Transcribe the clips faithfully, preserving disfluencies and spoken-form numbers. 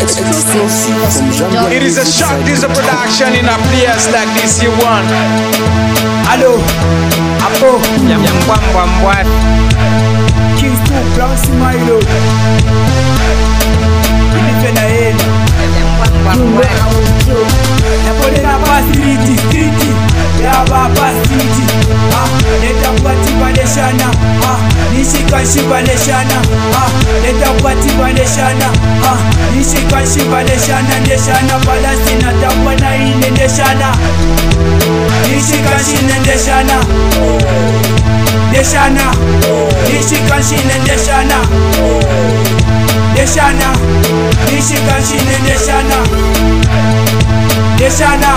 Exclusive from Zambia. It is a shock, this is a production in a place like this you want. Hello, Apo, Yam yam bam bam what? Kings two, Brown Smilo. Ilifena hena. Napolena pasiriti, striti. Yaba pasiriti. Ah, leta kwati baleshana. Ah, nishika shiba leshana. Ah, leta kwati baleshana. Ah, nishika shiba leshana. Ndeshana Palestina tabwana ine ndeshana. Nishika shine ndeshana. Ndeshana. Nishika shine ndeshana. Ndeshana. Nishika shine ndeshana. Ndeshana.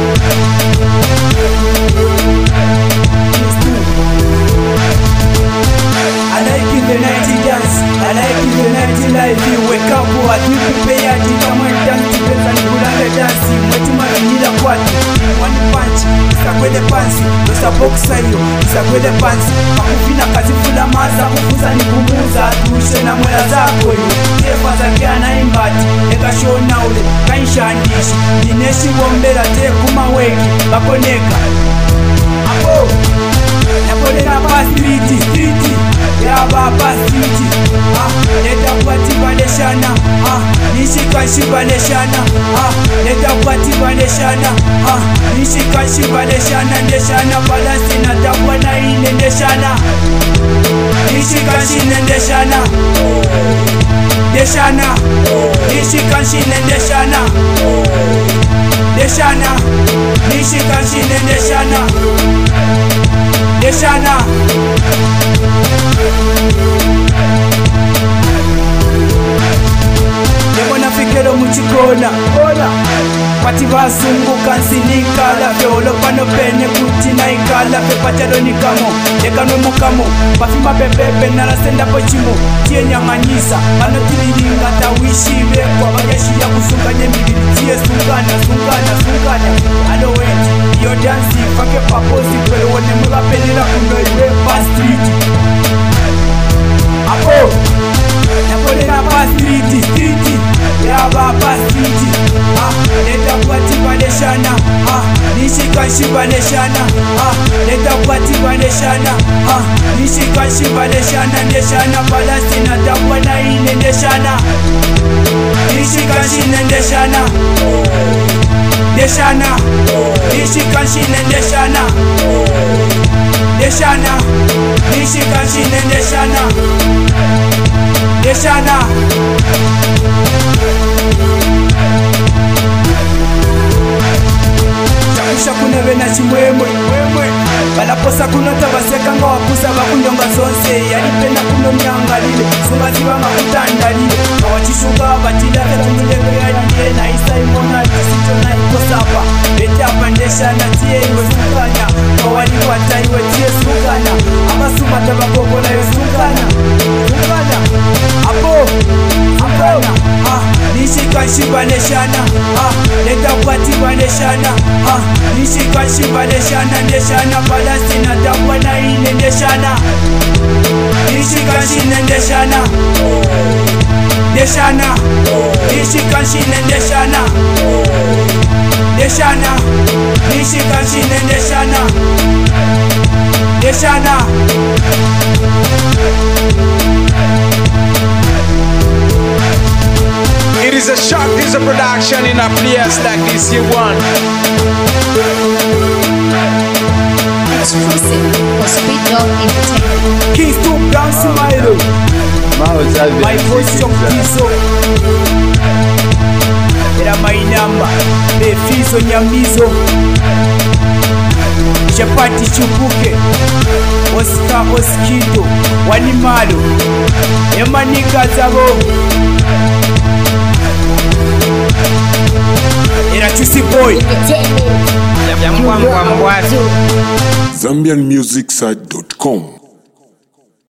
I like it the night dance, I like it the night life. You wake up, what you prepare to come and dance to the and put on the dancing. What you might need a party, one punch, it's a way the pants, it's a box sayo, it's a way the pants. Makufina kazi fula maza, kufuza ni kumuza, tuishe na mwela zako yo. Tefa za kiana imbati, eka show na ule, kaisha andishi. Nineshi wombela te kuma weki, bakoneka. Apo, napolena pasiriti, striti. Yaba pasiriti. Ah, leta kwati baleshana. Ah, nishika shiba leshana. Ah, leta kwati baleshana. Ah, nishika shiba leshana. Ndeshana Palestina tabwana ine ndeshana. Nishika shine ndeshana. Ndeshana. Nishika shine ndeshana. Ndeshana. Nishika shine ndeshana. Ndeshana. Yabona fikero muchikona ona Pati basunguka nsinikala Feolo pano pene kuti na ikala Fe patero nikamo, ekano mukamo Bafima bebebe narasenda pochimo Tie nyanganyisa, pano tililinga tawishive Kwa bageshi ya kusunganye mibili Tie sungana, sungana, sungana Alo wenti, iyo dansi Fake paposi kwele wone mga penila Kuno iwe pa street Apo napolena pasiriti, striti. Yaba pasiriti. Ah, leta kwati baleshana. Ah, nishika shiba leshana. Ah, leta kwati baleshana. Ah, nishika shiba leshana. Ndeshana Palestina tabwana ine ndeshana. Nishika shine ndeshana. Ndeshana. Nishika shine ndeshana. Ndeshana. Nishika shine ndeshana. Ndeshana. Chakusha kuneve na chimwemwe balaposa kunota baseka nga wapusa bakundonga zonse yalipenda kuno myangalile sunga zibanga kutandalile awachishuga batila katumulebe yalile na isa imona kisito na ikosapa bete apa ndeshana tie iwe sukanya kawali wata iwe tie sukanya abasuma tabakokola yo sukanya sukanya apo sukanya ah nishika shiba leshana ah leta kwati baleshana ah nishika shiba leshana ndeshana Palestina tabwana ine ndeshana. Nishika shine ndeshana. Ndeshana. Nishika shine ndeshana. Ndeshana. Nishika shine ndeshana. Ndeshana. It is a shock, this is a production in a place like this you want. Exclusive for Speed Dog Entertainment. Kings two, Brown Smilo. My voice of Tiso. Era my number. Befizo nyamizo. Chapati chupuke. Oscar Oskido. Wanimalo. Emanika zabo. Era Chusi Boy. Yam yam bam bam what? Zambian Music Site dot com